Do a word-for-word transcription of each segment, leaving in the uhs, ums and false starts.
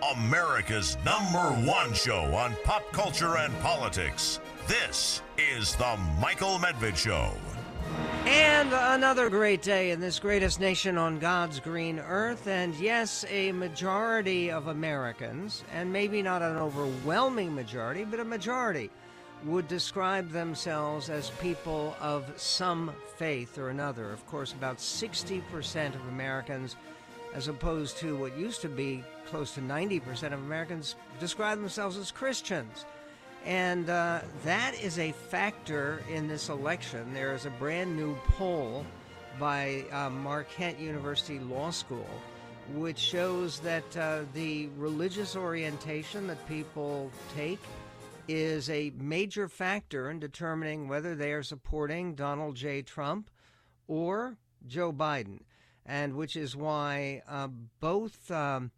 America's number one show on pop culture and politics. This is the Michael Medved Show. And another great day in this greatest nation on God's green earth. And yes, a majority of Americans, and maybe not an overwhelming majority, but a majority, would describe themselves as people of some faith or another. Of course, about sixty percent of Americans, as opposed to what used to be close to ninety percent of Americans, describe themselves as Christians. And uh, that is a factor in this election. There is a brand new poll by uh, Marquette University Law School, which shows that uh, the religious orientation that people take is a major factor in determining whether they are supporting Donald J. Trump or Joe Biden, and which is why uh, both um,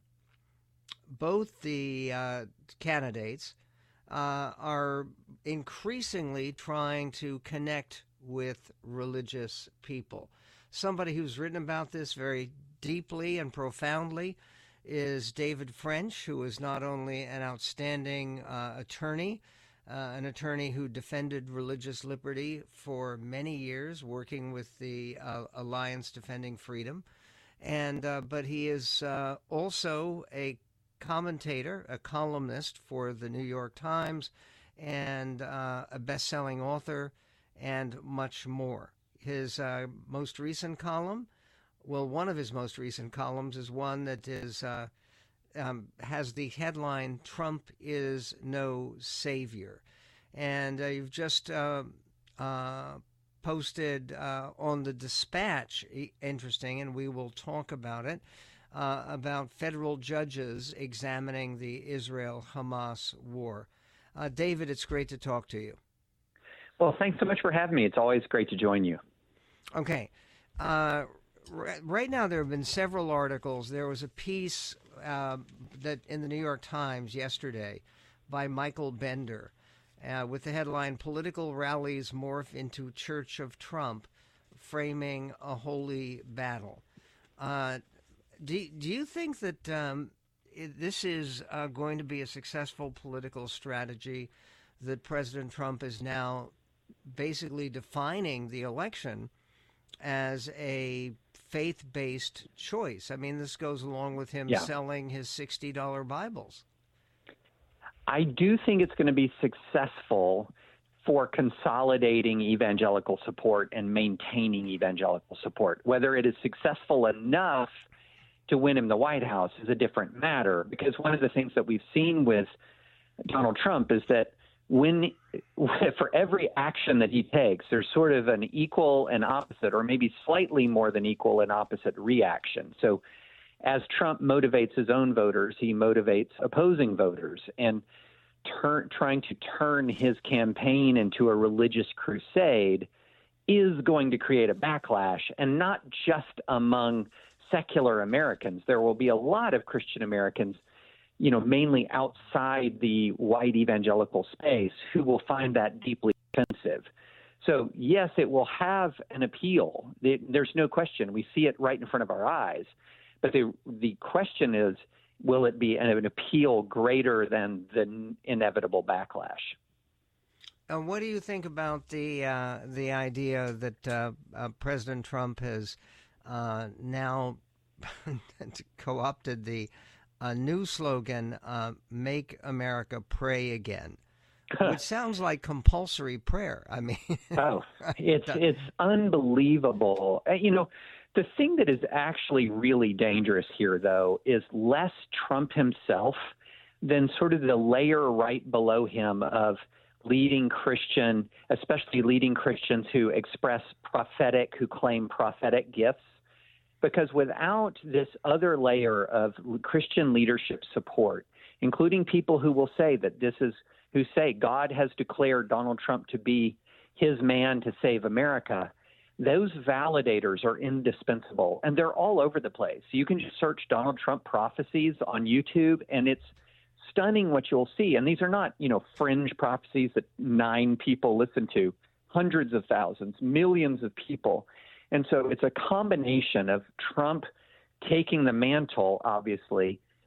both the uh, candidates uh, are increasingly trying to connect with religious people. Somebody who's written about this very deeply and profoundly is David French, who is not only an outstanding uh, attorney, uh, an attorney who defended religious liberty for many years, working with the uh, Alliance Defending Freedom, and uh, but he is uh, also a commentator, a columnist for the New York Times, and uh, a best-selling author, and much more. His uh, most recent column, well, one of his most recent columns is one that is uh, um, has the headline, "Trump is no savior." And uh, you've just uh, uh, posted uh, on the Dispatch, interesting, and we will talk about it, uh, about federal judges examining the Israel-Hamas war. Uh, David, it's great to talk to you. Well, thanks so much for having me. It's always great to join you. Okay. Uh, Right now, there have been several articles. There was a piece uh, that in the New York Times yesterday by Michael Bender uh, with the headline, "Political Rallies Morph into Church of Trump, Framing a Holy Battle." Uh, do, do you think that um, it, this is uh, going to be a successful political strategy, that President Trump is now basically defining the election as a faith-based choice? I mean, this goes along with him yeah. selling his sixty dollar Bibles. I do think it's going to be successful for consolidating evangelical support and maintaining evangelical support. Whether it is successful enough to win him the White House is a different matter, because one of the things that we've seen with Donald Trump is that when for every action that he takes, there's sort of an equal and opposite, or maybe slightly more than equal and opposite reaction. So as Trump motivates his own voters, he motivates opposing voters, and turn, trying to turn his campaign into a religious crusade is going to create a backlash, and not just among secular Americans. There will be a lot of Christian Americans, you know, mainly outside the white evangelical space, who will find that deeply offensive. So, yes, it will have an appeal. There's no question. We see it right in front of our eyes. But the the question is, will it be an, an appeal greater than the inevitable backlash? Uh, what do you think about the uh, the idea that uh, uh, President Trump has uh, now co-opted the a new slogan, uh, "Make America Pray Again," which sounds like compulsory prayer. I mean, oh, it's it's unbelievable. You know, the thing that is actually really dangerous here, though, is less Trump himself than sort of the layer right below him of leading Christian, especially leading Christians who express prophetic, who claim prophetic gifts. Because without this other layer of Christian leadership support, including people who will say that this is, who say God has declared Donald Trump to be his man to save America, those validators are indispensable. And they're all over the place. You can just search Donald Trump prophecies on YouTube, and it's stunning what you'll see. And these are not, you know, fringe prophecies that nine people listen to, hundreds of thousands, millions of people. And so it's a combination of Trump taking the mantle, obviously,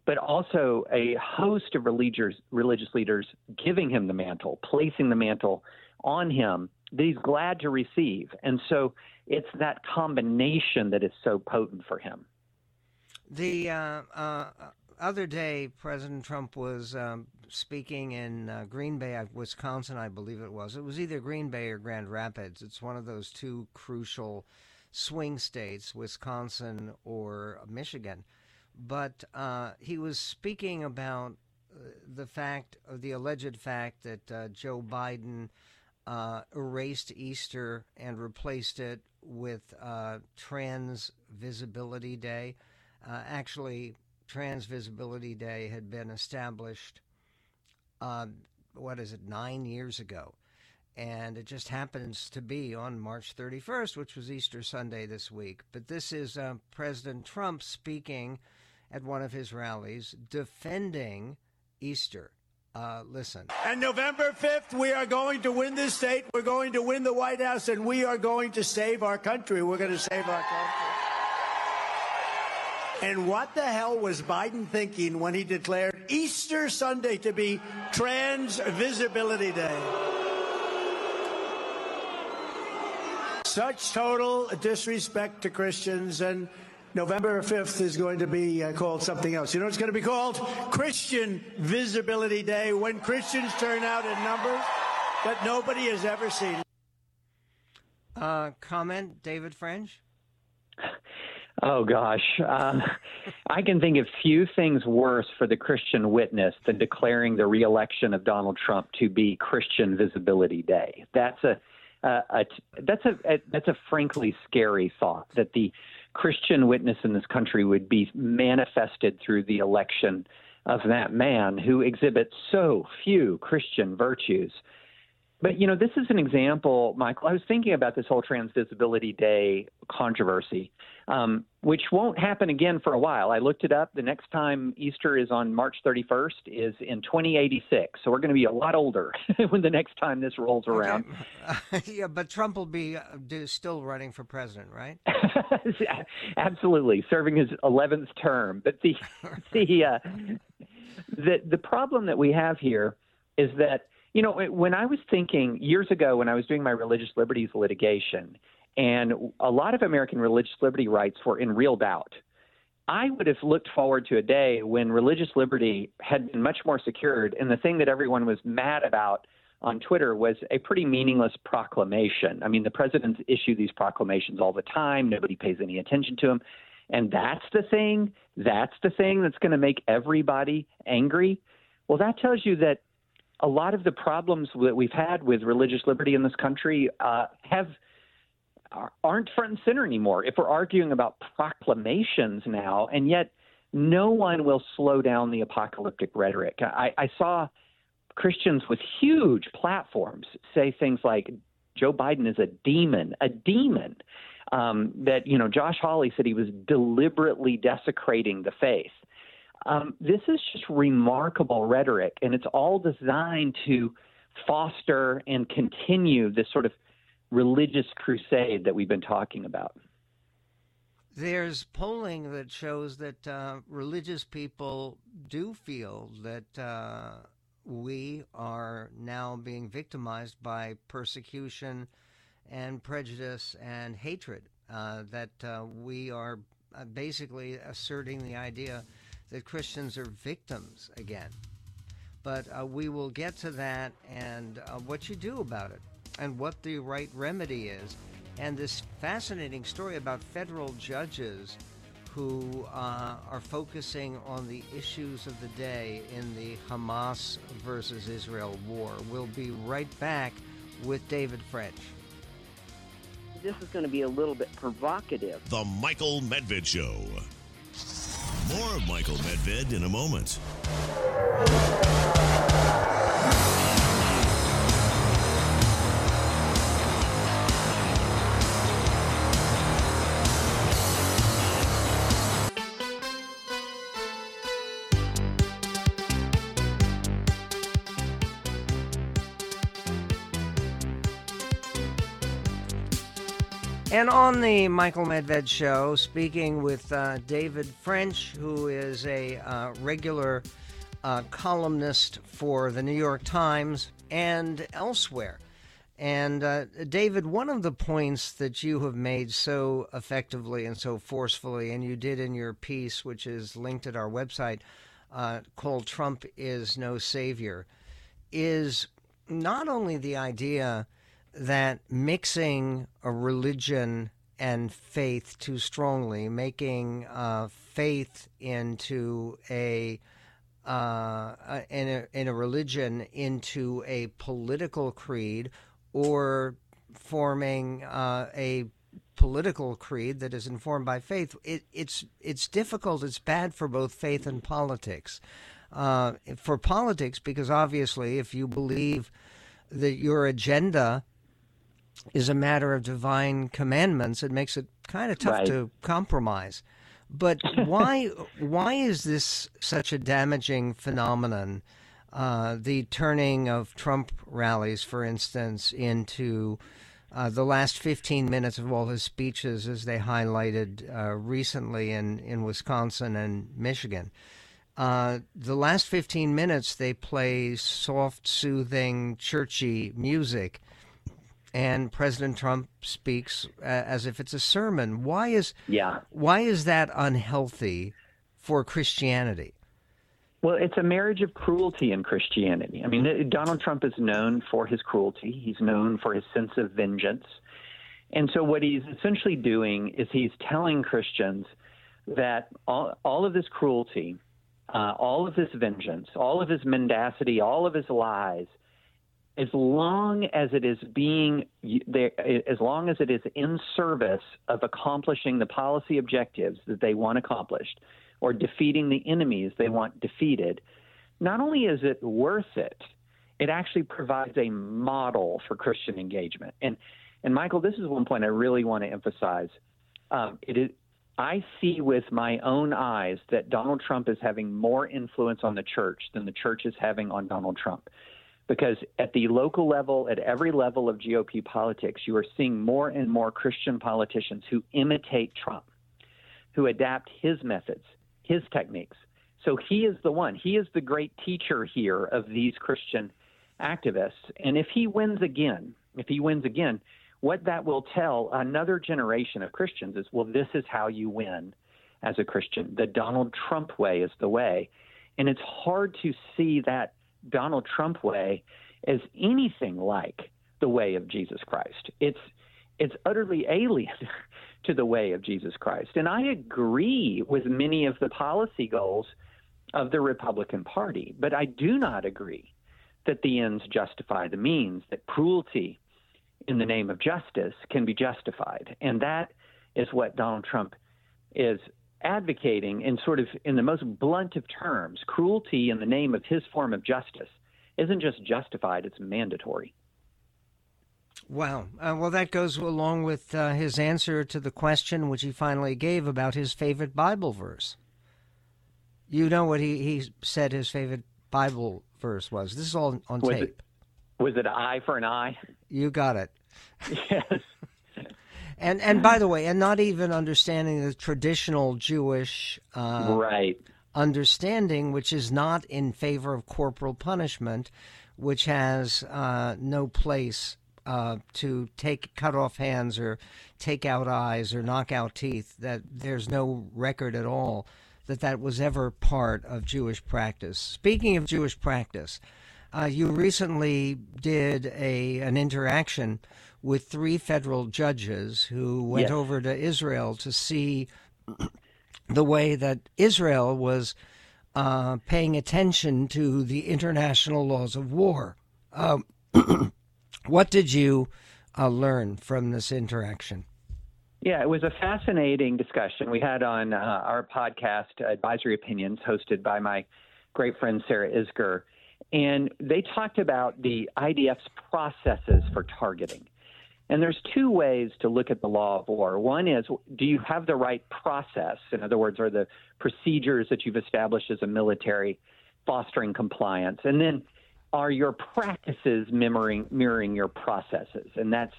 but also a host of religious religious leaders giving him the mantle, placing the mantle on him that he's glad to receive. And so it's that combination that is so potent for him. The uh, uh, other day, President Trump was um, speaking in uh, Green Bay, Wisconsin, I believe it was. It was either Green Bay or Grand Rapids. It's one of those two crucial swing states, Wisconsin or Michigan. But uh, he was speaking about uh, the fact, of the alleged fact that uh, Joe Biden uh, erased Easter and replaced it with uh, Trans Visibility Day. Uh, actually, Trans Visibility Day had been established, uh, what is it, nine years ago. And it just happens to be on March thirty-first, which was Easter Sunday this week. But this is uh, President Trump speaking at one of his rallies defending Easter. Uh, listen. And November fifth, we are going to win this state. We're going to win the White House, and we are going to save our country. We're going to save our country. And what the hell was Biden thinking when he declared Easter Sunday to be Trans Visibility Day? Such total disrespect to Christians, and November fifth is going to be uh, called something else. You know, it's going to be called Christian Visibility Day, when Christians turn out in numbers that nobody has ever seen. Uh, comment, David French? Oh, gosh. Um, I can think of few things worse for the Christian witness than declaring the reelection of Donald Trump to be Christian Visibility Day. That's a Uh, a, that's a, a that's a frankly scary thought, that the Christian witness in this country would be manifested through the election of that man who exhibits so few Christian virtues. But, you know, this is an example, Michael. I was thinking about this whole Trans Visibility Day controversy, um, which won't happen again for a while. I looked it up. The next time Easter is on March thirty-first is in twenty eighty-six. So we're going to be a lot older when the next time this rolls around. Okay. Yeah, but Trump will be uh, do, still running for president, right? Absolutely, serving his eleventh term. But the the, uh, the the problem that we have here is that, you know, when I was thinking years ago, when I was doing my religious liberties litigation, and a lot of American religious liberty rights were in real doubt, I would have looked forward to a day when religious liberty had been much more secured, and the thing that everyone was mad about on Twitter was a pretty meaningless proclamation. I mean, the presidents issue these proclamations all the time. Nobody pays any attention to them. And that's the thing, that's the thing that's going to make everybody angry. Well, that tells you that a lot of the problems that we've had with religious liberty in this country uh, have aren't front and center anymore. If we're arguing about proclamations now, and yet no one will slow down the apocalyptic rhetoric. I, I saw Christians with huge platforms say things like Joe Biden is a demon, a demon. Um, that, you know, Josh Hawley said he was deliberately desecrating the faith. Um, this is just remarkable rhetoric, and it's all designed to foster and continue this sort of religious crusade that we've been talking about. There's polling that shows that uh, religious people do feel that uh, we are now being victimized by persecution and prejudice and hatred, uh, that uh, we are uh, basically asserting the idea that Christians are victims again. But uh, we will get to that and uh, what you do about it and what the right remedy is. And this fascinating story about federal judges who uh, are focusing on the issues of the day in the Hamas versus Israel war. We'll be right back with David French. This is going to be a little bit provocative. The Michael Medved Show. More of Michael Medved in a moment. And on the Michael Medved Show, speaking with uh, David French, who is a uh, regular uh, columnist for the New York Times and elsewhere. And uh, David, one of the points that you have made so effectively and so forcefully, and you did in your piece, which is linked at our website, uh, called Trump is No Savior, is not only the idea that mixing a religion and faith too strongly, making uh, faith into a uh, in a in a religion into a political creed, or forming uh, a political creed that is informed by faith, it, it's it's difficult. It's bad for both faith and politics. Uh, for politics, because obviously, if you believe that your agenda is a matter of divine commandments, it makes it kind of tough Right. to compromise. But why why is this such a damaging phenomenon? Uh, the turning of Trump rallies, for instance, into uh, the last fifteen minutes of all his speeches, as they highlighted uh, recently in, in Wisconsin and Michigan. Uh, the last fifteen minutes, they play soft, soothing, churchy music, and President Trump speaks uh, as if it's a sermon. Why is Yeah. why is that unhealthy for Christianity? Well, it's a marriage of cruelty in Christianity. I mean, Donald Trump is known for his cruelty. He's known for his sense of vengeance. And so what he's essentially doing is he's telling Christians that all, all of this cruelty, uh, all of this vengeance, all of his mendacity, all of his lies, as long as it is being there, as long as it is in service of accomplishing the policy objectives that they want accomplished, or defeating the enemies they want defeated, not only is it worth it, it actually provides a model for Christian engagement. And and Michael, this is one point I really want to emphasize. Um, it is, I see with my own eyes that Donald Trump is having more influence on the church than the church is having on Donald Trump. Because at the local level, at every level of G O P politics, you are seeing more and more Christian politicians who imitate Trump, who adapt his methods, his techniques. So he is the one. He is the great teacher here of these Christian activists. And if he wins again, if he wins again, what that will tell another generation of Christians is, well, this is how you win as a Christian. The Donald Trump way is the way. And it's hard to see that Donald Trump way as anything like the way of Jesus Christ. It's it's utterly alien to the way of Jesus Christ. And I agree with many of the policy goals of the Republican Party, but I do not agree that the ends justify the means, that cruelty in the name of justice can be justified. And that is what Donald Trump is advocating in sort of in the most blunt of terms. Cruelty in the name of his form of justice isn't just justified, it's mandatory. Wow. Uh, well, that goes along with uh, his answer to the question which he finally gave about his favorite Bible verse. You know what he, he said his favorite Bible verse was. This is all on Was tape. it, was it an eye for an eye? You got it. Yes. And and by the way, and not even understanding the traditional Jewish uh, Right. understanding, which is not in favor of corporal punishment, which has uh, no place uh, to take cut off hands or take out eyes or knock out teeth. That there's no record at all that that was ever part of Jewish practice. Speaking of Jewish practice, uh, you recently did a an interaction with three federal judges who went Yes. over to Israel to see the way that Israel was uh, paying attention to the international laws of war. Um, what did you uh, learn from this interaction? Yeah, it was a fascinating discussion we had on uh, our podcast, Advisory Opinions, hosted by my great friend Sarah Isger. And they talked about the I D F's processes for targeting. And there's two ways to look at the law of war. One is, do you have the right process? In other words, are the procedures that you've established as a military fostering compliance? And then are your practices mirroring, mirroring your processes? And that's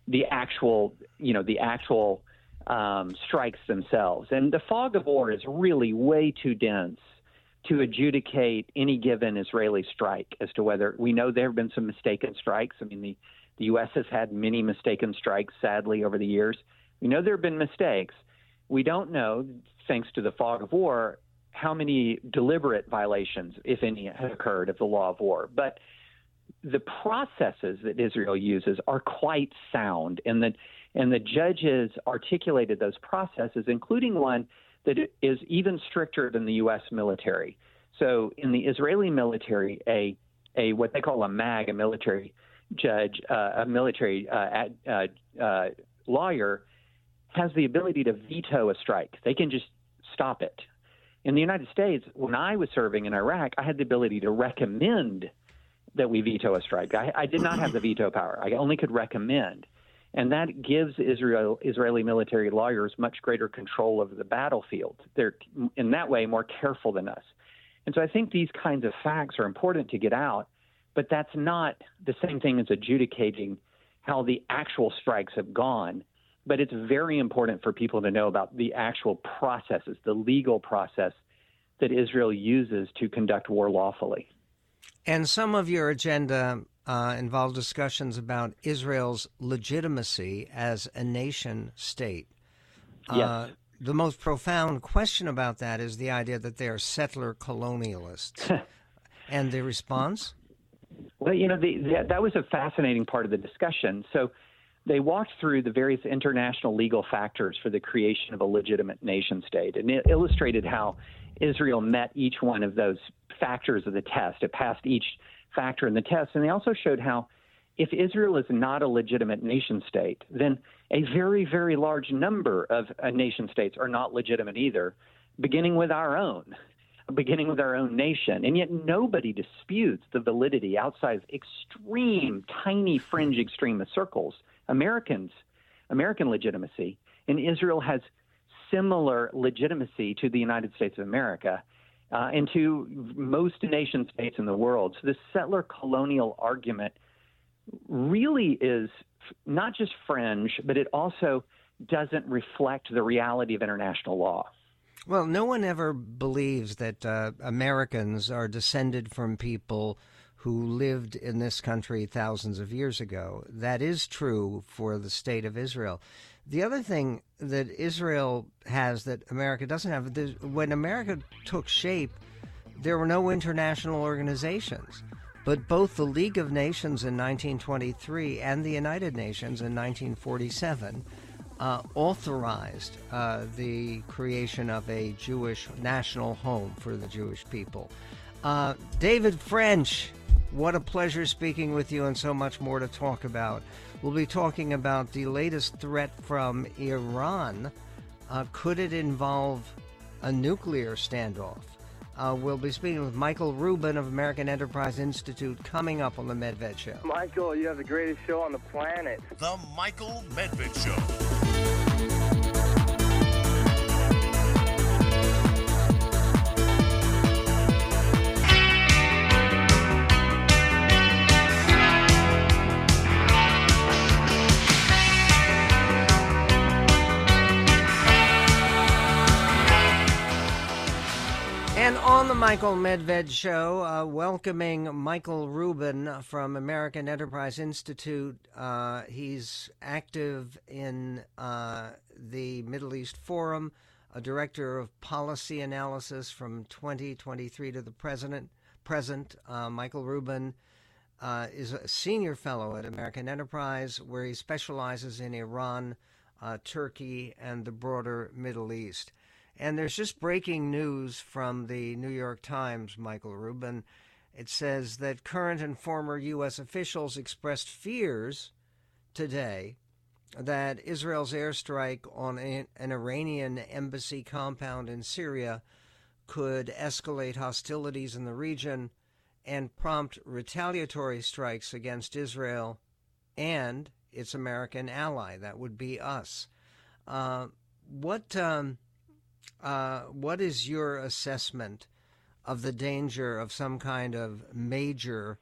the actual, you know, the actual um, strikes themselves. And the fog of war is really way too dense to adjudicate any given Israeli strike as to whether we know there have been some mistaken strikes. I mean, the, the U S has had many mistaken strikes, sadly, over the years. We know there have been mistakes. We don't know, thanks to the fog of war, how many deliberate violations, if any, have occurred of the law of war. But the processes that Israel uses are quite sound, and the, and the judges articulated those processes, including one that is even stricter than the U S military. So in the Israeli military, a, a what they call a MAG, a military judge, uh, a military uh, uh, uh, lawyer, has the ability to veto a strike. They can just stop it. In the United States, when I was serving in Iraq, I had the ability to recommend that we veto a strike. I, I did not have the veto power. I only could recommend. And that gives Israel, Israeli military lawyers much greater control over the battlefield. They're, in that way, more careful than us. And so I think these kinds of facts are important to get out, but that's not the same thing as adjudicating how the actual strikes have gone. But it's very important for people to know about the actual processes, the legal process that Israel uses to conduct war lawfully. And some of your agenda uh, involved discussions about Israel's legitimacy as a nation state. Yes. Uh, the most profound question about that is the idea that they are settler colonialists. And the response? Well, you know, the, the, that was a fascinating part of the discussion. So they walked through the various international legal factors for the creation of a legitimate nation state, and it illustrated how Israel met each one of those factors of the test. It passed each factor in the test, and they also showed how if Israel is not a legitimate nation state, then a very, very large number of uh, nation states are not legitimate either, beginning with our own, beginning with our own nation. And yet nobody disputes the validity outside of extreme, tiny fringe extremist circles. Americans, American legitimacy, and Israel has similar legitimacy to the United States of America uh, and to most nation states in the world. So this settler colonial argument really is not just fringe, but it also doesn't reflect the reality of international law. Well, no one ever believes that uh, Americans are descended from people who lived in this country thousands of years ago. That is true for the state of Israel. The other thing that Israel has that America doesn't have, when America took shape, there were no international organizations. But both the League of Nations in nineteen twenty-three and the United Nations in nineteen forty-seven uh, authorized uh, the creation of a Jewish national home for the Jewish people. Uh, David French, what a pleasure speaking with you, and so much more to talk about. We'll be talking about the latest threat from Iran. Uh, could it involve a nuclear standoff? Uh, we'll be speaking with Michael Rubin of American Enterprise Institute coming up on The Medved Show. Michael, you have the greatest show on the planet. The Michael Medved Show. And on the Michael Medved Show, uh, welcoming Michael Rubin from American Enterprise Institute. Uh, he's active in uh, the Middle East Forum, a director of policy analysis from twenty twenty-three to the present. present. Uh, Michael Rubin uh, is a senior fellow at American Enterprise, where he specializes in Iran, uh, Turkey, and the broader Middle East. And there's just breaking news from the New York Times, Michael Rubin. It says that current and former U S officials expressed fears today that Israel's airstrike on a, an Iranian embassy compound in Syria could escalate hostilities in the region and prompt retaliatory strikes against Israel and its American ally. That would be us. Uh, what... Um, Uh, what is your assessment of the danger of some kind of major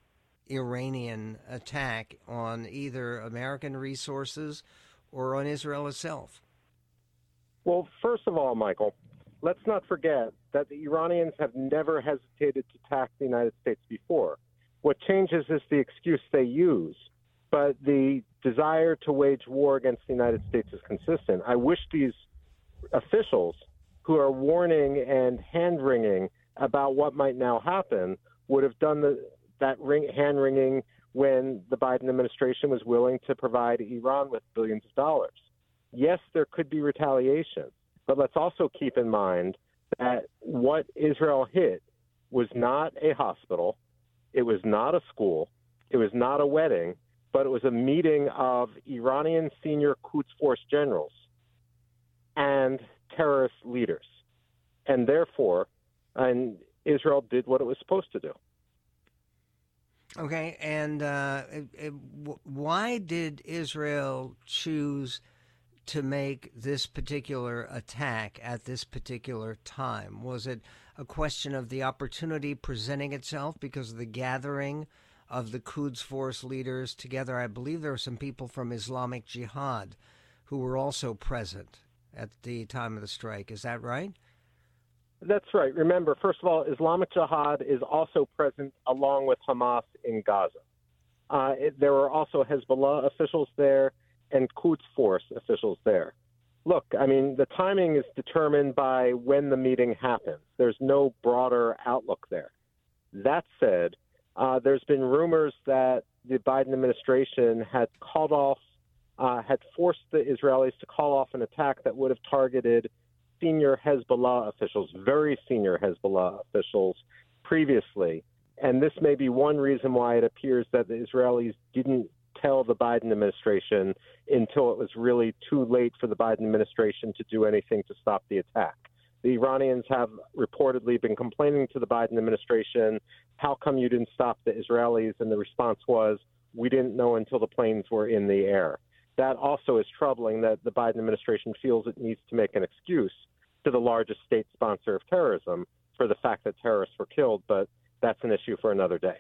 Iranian attack on either American resources or on Israel itself? Well, first of all, Michael, let's not forget that the Iranians have never hesitated to attack the United States before. What changes is the excuse they use, but the desire to wage war against the United States is consistent. I wish these officials who are warning and hand-wringing about what might now happen would have done the, that ring, hand-wringing when the Biden administration was willing to provide Iran with billions of dollars. Yes, there could be retaliation, but let's also keep in mind that what Israel hit was not a hospital, it was not a school, it was not a wedding, but it was a meeting of Iranian senior Quds Force generals and terrorist leaders. And therefore, and Israel did what it was supposed to do. Okay, and uh, it, it, why did Israel choose to make this particular attack at this particular time? Was it a question of the opportunity presenting itself because of the gathering of the Quds Force leaders together? I believe there were some people from Islamic Jihad who were also present at the time of the strike. Is that right? That's right. Remember, first of all, Islamic Jihad is also present along with Hamas in Gaza. Uh, it, there were also Hezbollah officials there and Quds Force officials there. Look, I mean, the timing is determined by when the meeting happens. There's no broader outlook there. That said, uh, there's been rumors that the Biden administration had called off, uh, had forced the Israelis to call off an attack that would have targeted senior Hezbollah officials, very senior Hezbollah officials previously. And this may be one reason why it appears that the Israelis didn't tell the Biden administration until it was really too late for the Biden administration to do anything to stop the attack. The Iranians have reportedly been complaining to the Biden administration, how come you didn't stop the Israelis? And the response was, we didn't know until the planes were in the air. That also is troubling that the Biden administration feels it needs to make an excuse to the largest state sponsor of terrorism for the fact that terrorists were killed, but that's an issue for another day.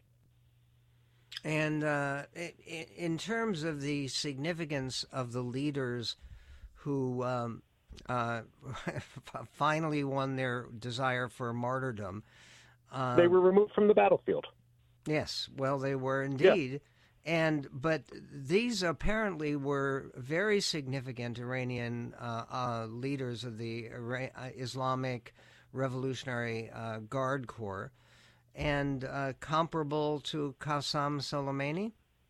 And uh, in terms of the significance of the leaders who um, uh, finally won their desire for martyrdom. Uh, they were removed from the battlefield. Yes, well, they were indeed. Yeah. And but these apparently were very significant Iranian uh, uh, leaders of the Ira- Islamic Revolutionary uh, Guard Corps, and uh, comparable to Qasem Soleimani?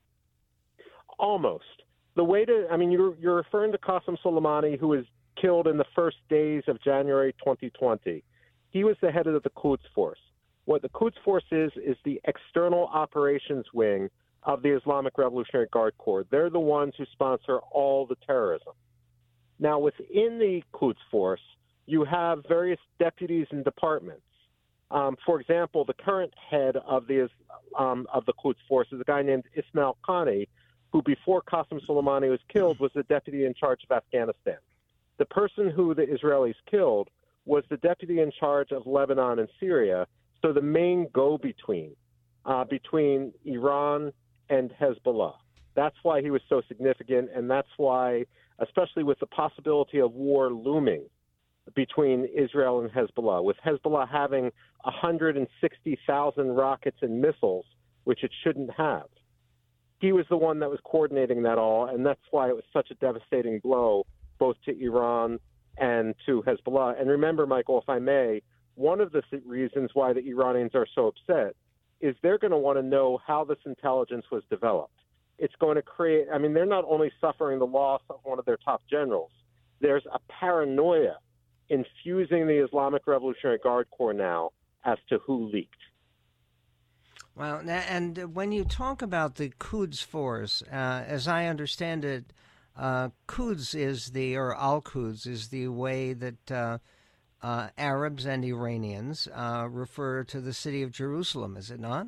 Almost. The way to, I mean, you're, you're referring to Qasem Soleimani, who was killed in the first days of January twenty twenty. He was the head of the Quds Force. What the Quds Force is, is the external operations wing of the Islamic Revolutionary Guard Corps. They're the ones who sponsor all the terrorism. Now, within the Quds Force, you have various deputies and departments. Um, for example, the current head of the um, of the Quds Force is a guy named Ismail Qani, who before Qasem Soleimani was killed was the deputy in charge of Afghanistan. The person who the Israelis killed was the deputy in charge of Lebanon and Syria, so the main go-between uh, between Iran and Hezbollah. That's why he was so significant, and that's why, especially with the possibility of war looming between Israel and Hezbollah, with Hezbollah having one hundred sixty thousand rockets and missiles, which it shouldn't have. He was the one that was coordinating that all, and that's why it was such a devastating blow both to Iran and to Hezbollah. And remember, Michael, if I may, one of the reasons why the Iranians are so upset is they're going to want to know how this intelligence was developed. It's going to create, I mean, they're not only suffering the loss of one of their top generals, there's a paranoia infusing the Islamic Revolutionary Guard Corps now as to who leaked. Well, and when you talk about the Quds Force, uh, as I understand it, uh, Quds is the, or Al-Quds is the way that uh, uh, Arabs and Iranians uh, refer to the city of Jerusalem, is it not?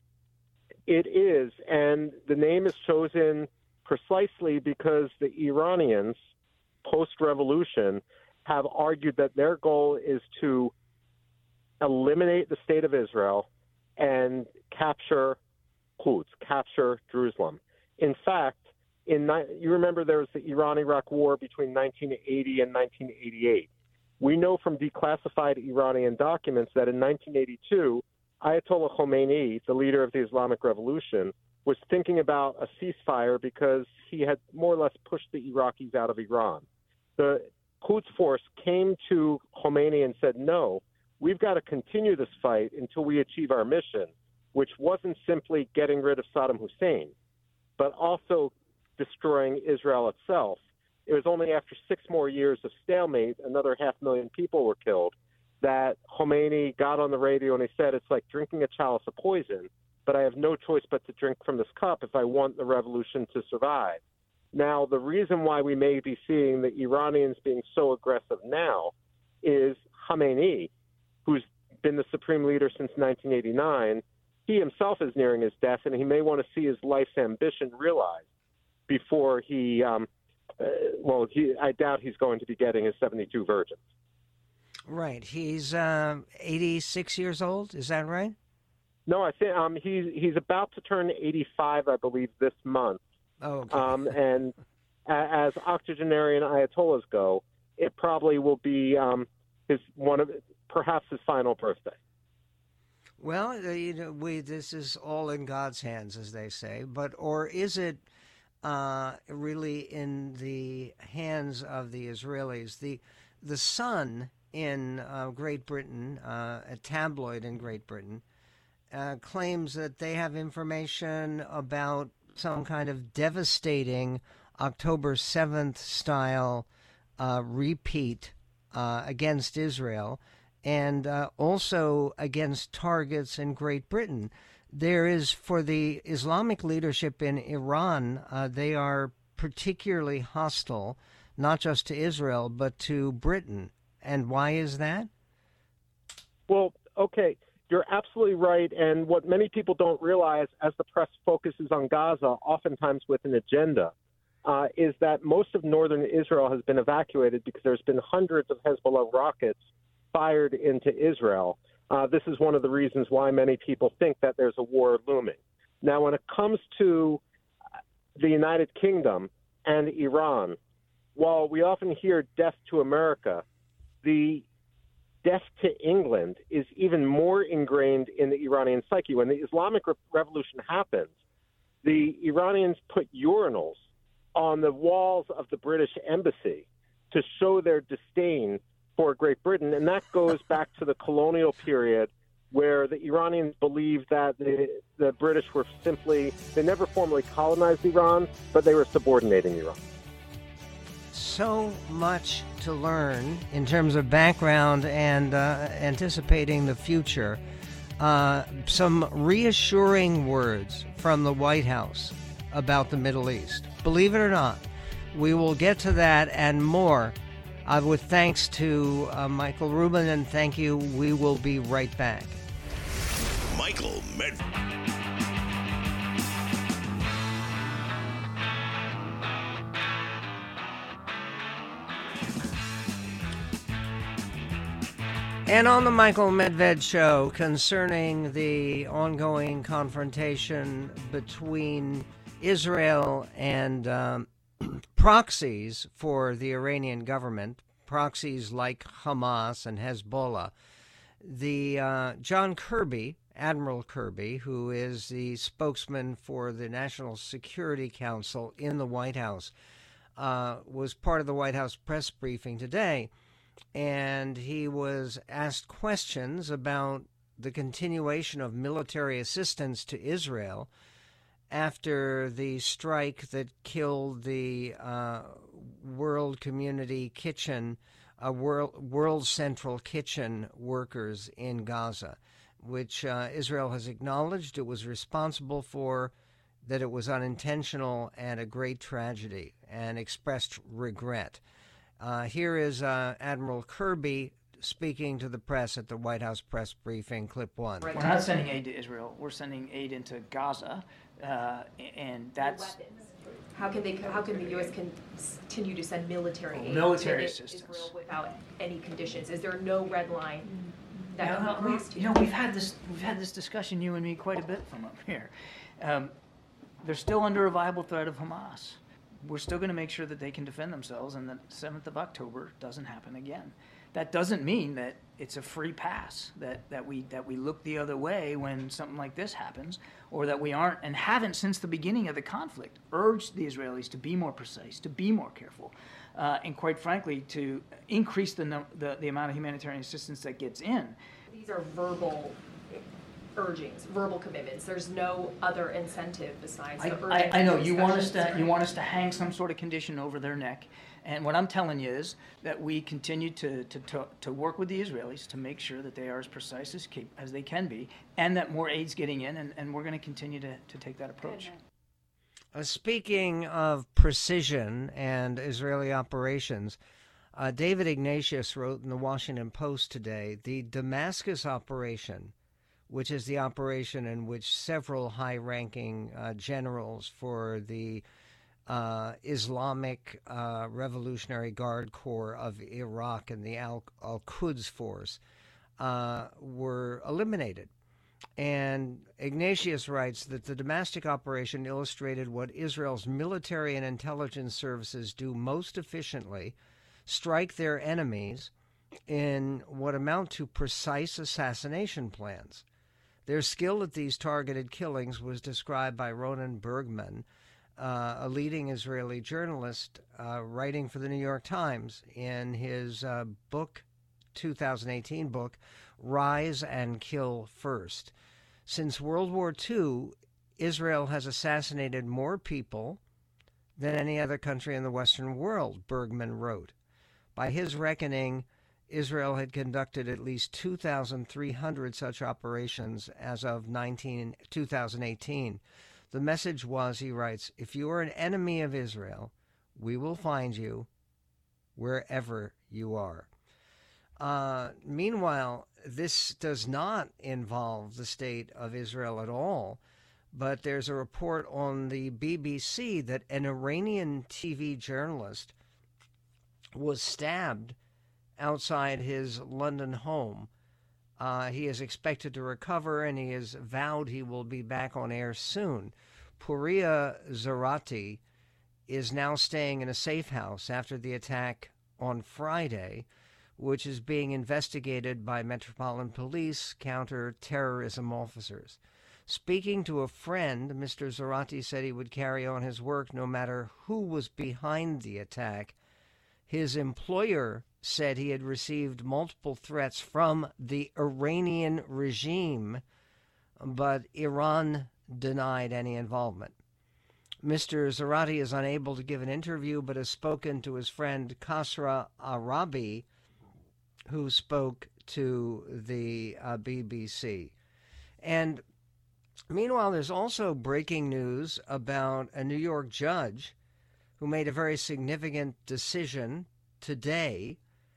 It is, and the name is chosen precisely because the Iranians, post-revolution, have argued that their goal is to eliminate the state of Israel and capture Quds, capture Jerusalem. In fact, in you remember there was the Iran-Iraq war between nineteen eighty and nineteen eighty-eight. We know from declassified Iranian documents that in nineteen eighty-two, Ayatollah Khomeini, the leader of the Islamic Revolution, was thinking about a ceasefire because he had more or less pushed the Iraqis out of Iran. The Quds Force came to Khomeini and said, no, we've got to continue this fight until we achieve our mission, which wasn't simply getting rid of Saddam Hussein, but also destroying Israel itself. It was only after six more years of stalemate, another half million people were killed, that Khomeini got on the radio and he said, it's like drinking a chalice of poison, but I have no choice but to drink from this cup if I want the revolution to survive. Now, the reason why we may be seeing the Iranians being so aggressive now is Khamenei, who's been the supreme leader since nineteen eighty-nine. He himself is nearing his death, and he may want to see his life's ambition realized before he, um, uh, well, he, I doubt he's going to be getting his seventy-two virgins. Right. He's uh, eighty-six years old. Is that right? No, I think um, he's he's about to turn eighty-five, I believe, this month. Oh, okay. Um, and a, as octogenarian Ayatollahs go, it probably will be um, his one of perhaps his final birthday. Well, uh, you know, we this is all in God's hands, as they say. But or is it uh, really in the hands of the Israelis? The the Sun in uh, Great Britain, uh, a tabloid in Great Britain, uh, claims that they have information about some kind of devastating October seventh style uh, repeat uh, against Israel and uh, also against targets in Great Britain. There is, for the Islamic leadership in Iran, uh, they are particularly hostile, not just to Israel, but to Britain. And why is that? Well, okay. You're absolutely right. And what many people don't realize as the press focuses on Gaza, oftentimes with an agenda, uh, is that most of northern Israel has been evacuated because there's been hundreds of Hezbollah rockets fired into Israel. Uh, this is one of the reasons why many people think that there's a war looming. Now, when it comes to the United Kingdom and Iran, while we often hear death to America, the death to England is even more ingrained in the Iranian psyche. When the Islamic Re- Revolution happens, the Iranians put urinals on the walls of the British embassy to show their disdain for Great Britain, and that goes back to the colonial period where the Iranians believed that the, the British were simply, they never formally colonized Iran, but they were subordinating Iran. So much to learn in terms of background and uh, anticipating the future. Uh, some reassuring words from the White House about the Middle East. Believe it or not, we will get to that and more uh, with thanks to uh, Michael Rubin, and thank you. We will be right back. Michael Medved. And on the Michael Medved Show, concerning the ongoing confrontation between Israel and um, proxies for the Iranian government, proxies like Hamas and Hezbollah, the uh, John Kirby, Admiral Kirby, who is the spokesman for the National Security Council in the White House, uh, was part of the White House press briefing today. And he was asked questions about the continuation of military assistance to Israel after the strike that killed the uh, World Community Kitchen, uh, World, World Central Kitchen workers in Gaza, which uh, Israel has acknowledged it was responsible for, that it was unintentional and a great tragedy, and expressed regret. Uh, here is uh, Admiral Kirby speaking to the press at the White House press briefing, clip one. We're not sending aid to Israel. We're sending aid into Gaza, uh, and that's... How can they? How can the U S continue to send military aid military to assistance Israel without any conditions? Is there no red line? that Yeah, Hamas we, team? you know, we've had this we've had this discussion, you and me, quite a bit from up here. Um, they're still under a viable threat of Hamas. We're still going to make sure that they can defend themselves, and that seventh of October doesn't happen again. That doesn't mean that it's a free pass, that, that we that we look the other way when something like this happens, or that we aren't and haven't since the beginning of the conflict urged the Israelis to be more precise, to be more careful, uh, and quite frankly, to increase the, num- the the amount of humanitarian assistance that gets in. These are verbal urgings, verbal commitments. There's no other incentive besides I, the I, urging. I know you want us to discussions, you right? want us to hang some sort of condition over their neck, and what I'm telling you is that we continue to to, to, to work with the Israelis to make sure that they are as precise as cap- as they can be, and that more aid's getting in, and, and we're going to continue to, to take that approach. Uh, speaking of precision and Israeli operations, uh, David Ignatius wrote in the Washington Post today, the Damascus operation, which is the operation in which several high-ranking uh, generals for the uh, Islamic uh, Revolutionary Guard Corps of Iraq and the Al- Al-Quds Force uh, were eliminated. And Ignatius writes that the Damascus operation illustrated what Israel's military and intelligence services do most efficiently, strike their enemies in what amount to precise assassination plans. Their skill at these targeted killings was described by Ronen Bergman, uh, a leading Israeli journalist uh, writing for the New York Times, in his uh, book, two thousand eighteen book, Rise and Kill First. Since World War Two, Israel has assassinated more people than any other country in the Western world, Bergman wrote. By his reckoning, Israel had conducted at least two thousand three hundred such operations as of nineteen, two thousand eighteen. The message was, he writes, if you are an enemy of Israel, we will find you wherever you are. Uh, meanwhile, this does not involve the state of Israel at all, but there's a report on the B B C that an Iranian T V journalist was stabbed outside his London home. Uh, he is expected to recover, and he has vowed he will be back on air soon. Pouria Zarati is now staying in a safe house after the attack on Friday, which is being investigated by Metropolitan Police counter-terrorism officers. Speaking to a friend, Mister Zarati said he would carry on his work no matter who was behind the attack. His employer said he had received multiple threats from the Iranian regime, but Iran denied any involvement. Mister Zarati is unable to give an interview, but has spoken to his friend Kasra Arabi, who spoke to the uh, B B C. And meanwhile, there's also breaking news about a New York judge who made a very significant decision today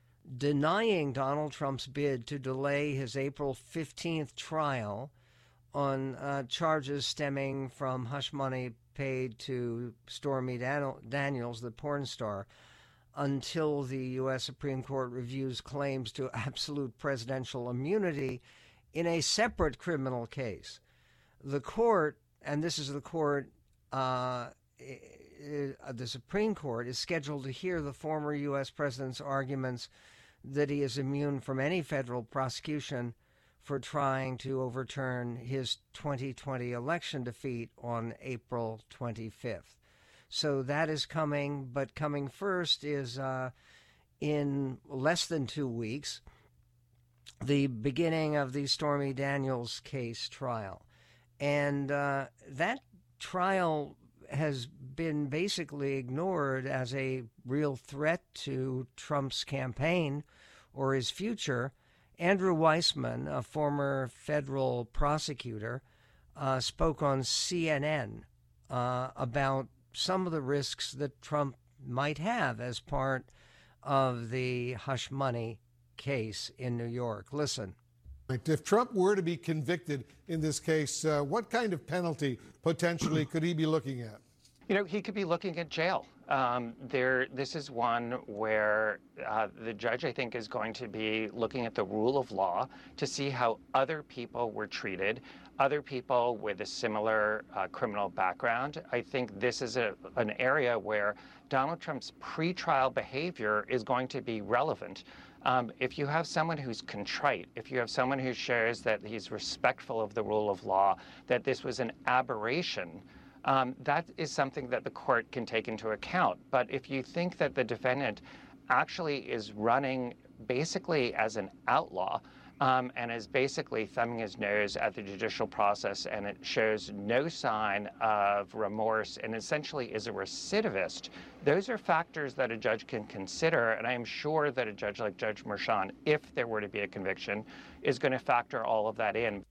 denying Donald Trump's bid to delay his April fifteenth trial on uh, charges stemming from hush money paid to Stormy Dan- Daniels, the porn star, until the U S Supreme Court reviews claims to absolute presidential immunity in a separate criminal case. The court, and this is the court, uh, the Supreme Court, is scheduled to hear the former U S president's arguments that he is immune from any federal prosecution for trying to overturn his twenty twenty election defeat on April twenty-fifth. So that is coming, but coming first is uh, in less than two weeks, the beginning of the Stormy Daniels case trial. And uh, that trial has been basically ignored as a real threat to Trump's campaign or his future. Andrew Weissman, a former federal prosecutor, uh, spoke on C N N uh, about some of the risks that Trump might have as part of the hush money case in New York. Listen. If Trump were to be convicted in this case, uh, what kind of penalty potentially could he be looking at? You know, he could be looking at jail. Um, there, this is one where uh, the judge, I think, is going to be looking at the rule of law to see how other people were treated, other people with a similar uh, criminal background. I think this is a, an area where Donald Trump's pretrial behavior is going to be relevant. Um, if you have someone who's contrite, if you have someone who shares that he's respectful of the rule of law, that this was an aberration, Um, that is something that the court can take into account. But if you think that the defendant actually is running basically as an outlaw um, and is basically thumbing his nose at the judicial process, and it shows no sign of remorse and essentially is a recidivist, those are factors that a judge can consider. And I am sure that a judge like Judge Merchan, if there were to be a conviction, is going to factor all of that in.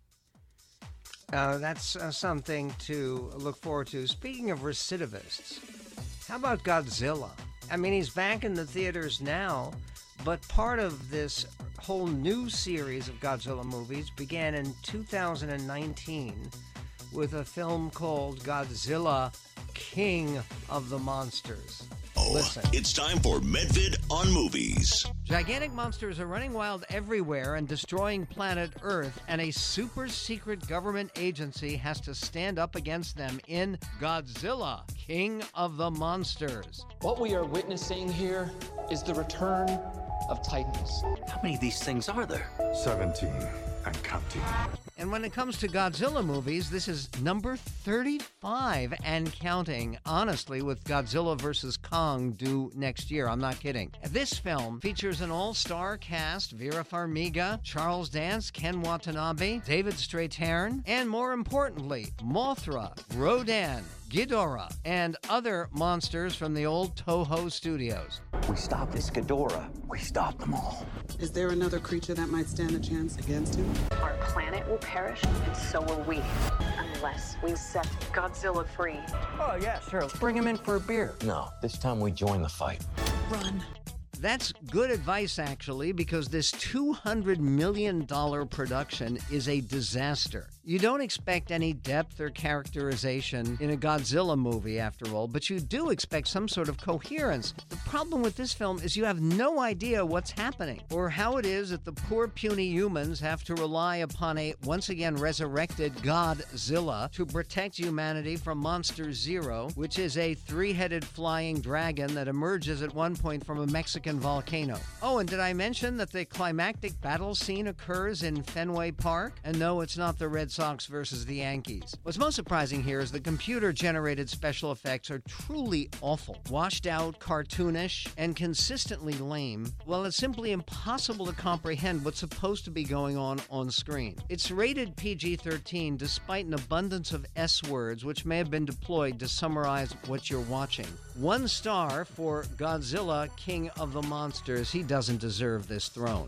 Uh, that's uh, something to look forward to. Speaking of recidivists, how about Godzilla? I mean, he's back in the theaters now, but part of this whole new series of Godzilla movies began in two thousand nineteen with a film called Godzilla, King of the Monsters. Oh, Listen. It's time for Medvid on Movies. Gigantic monsters are running wild everywhere and destroying planet Earth, and a super secret government agency has to stand up against them in Godzilla, King of the Monsters. What we are witnessing here is the return of Titans. How many of these things are there? seventeen and counting. And when it comes to Godzilla movies, this is number thirty-five and counting, honestly, with Godzilla versus Kong due next year. I'm not kidding. This film features an all-star cast: Vera Farmiga, Charles Dance, Ken Watanabe, David Strathairn, and more importantly, Mothra, Rodan, Ghidorah, and other monsters from the old Toho studios. We stopped this Ghidorah. We stopped them all. Is there another creature that might stand a chance against him? Our planet will perish, and so will we, unless we set Godzilla free. Oh, yeah, sure. Bring him in for a beer. No, this time we join the fight. Run. That's good advice, actually, because this two hundred million dollars production is a disaster. You don't expect any depth or characterization in a Godzilla movie, after all, but you do expect some sort of coherence. The problem with this film is you have no idea what's happening, or how it is that the poor puny humans have to rely upon a once again resurrected Godzilla to protect humanity from Monster Zero, which is a three-headed flying dragon that emerges at one point from a Mexican volcano. Oh, and did I mention that the climactic battle scene occurs in Fenway Park? And no, it's not the Red Sox versus the Yankees. What's most surprising here is the computer-generated special effects are truly awful, washed out, cartoonish, and consistently lame, while it's simply impossible to comprehend what's supposed to be going on on screen. It's rated P G thirteen despite an abundance of S words which may have been deployed to summarize what you're watching. One star for Godzilla, King of the Monsters. He doesn't deserve this throne.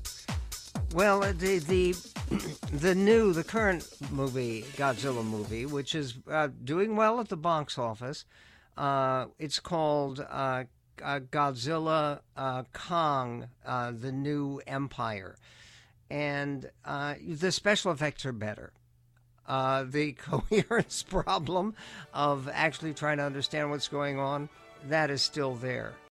Well, the the the new, the current movie, Godzilla movie, which is uh, doing well at the box office, uh, it's called uh, uh, Godzilla uh, Kong, uh, the New Empire. And uh, the special effects are better. Uh, the coherence problem of actually trying to understand what's going on, that is still there.